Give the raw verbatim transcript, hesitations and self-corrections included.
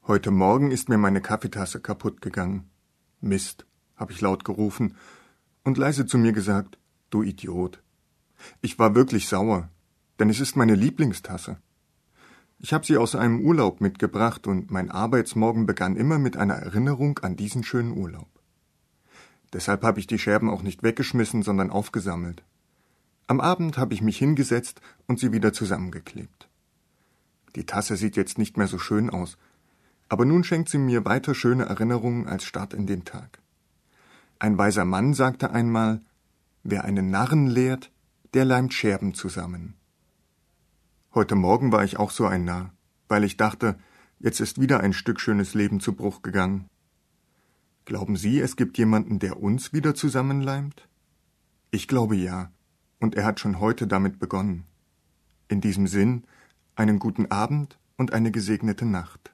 Heute Morgen ist mir meine Kaffeetasse kaputt gegangen. Mist, habe ich laut gerufen und leise zu mir gesagt, du Idiot. Ich war wirklich sauer, denn es ist meine Lieblingstasse. Ich habe sie aus einem Urlaub mitgebracht und mein Arbeitsmorgen begann immer mit einer Erinnerung an diesen schönen Urlaub. Deshalb habe ich die Scherben auch nicht weggeschmissen, sondern aufgesammelt. Am Abend habe ich mich hingesetzt und sie wieder zusammengeklebt. Die Tasse sieht jetzt nicht mehr so schön aus, aber nun schenkt sie mir weiter schöne Erinnerungen als Start in den Tag. Ein weiser Mann sagte einmal, wer einen Narren lehrt, der leimt Scherben zusammen. Heute Morgen war ich auch so ein Narr, weil ich dachte, jetzt ist wieder ein Stück schönes Leben zu Bruch gegangen. Glauben Sie, es gibt jemanden, der uns wieder zusammenleimt? Ich glaube ja, und er hat schon heute damit begonnen. In diesem Sinn, einen guten Abend und eine gesegnete Nacht.